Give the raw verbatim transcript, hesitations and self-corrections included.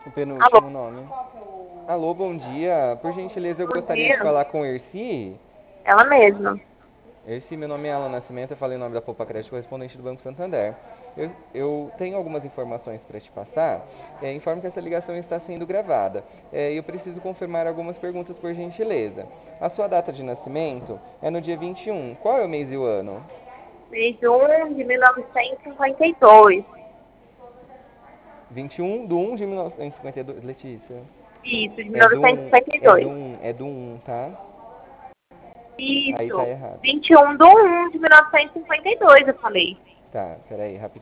O Alô, penúltimo nome. Alô, bom dia. Por gentileza, eu bom gostaria de dia. falar com Erci. Ela mesma. Erci, meu nome é Alan Nascimento, eu falei em nome da Poupa Crédito, correspondente do Banco Santander. Eu, eu tenho algumas informações para te passar. É, informo que essa ligação está sendo gravada. É, eu preciso confirmar algumas perguntas, por gentileza. A sua data de nascimento é no dia vinte e um. Qual é o mês e o ano? Mês um de mil novecentos e cinquenta e dois. vinte e um de um de mil novecentos e cinquenta e dois. Letícia. Isso, de É do mil novecentos e um, cinquenta e é do dois. um, é do um, tá? Aí tá Isso. errado. vinte e um de um de mil novecentos e cinquenta e dois, eu falei. Tá, peraí, rapidinho.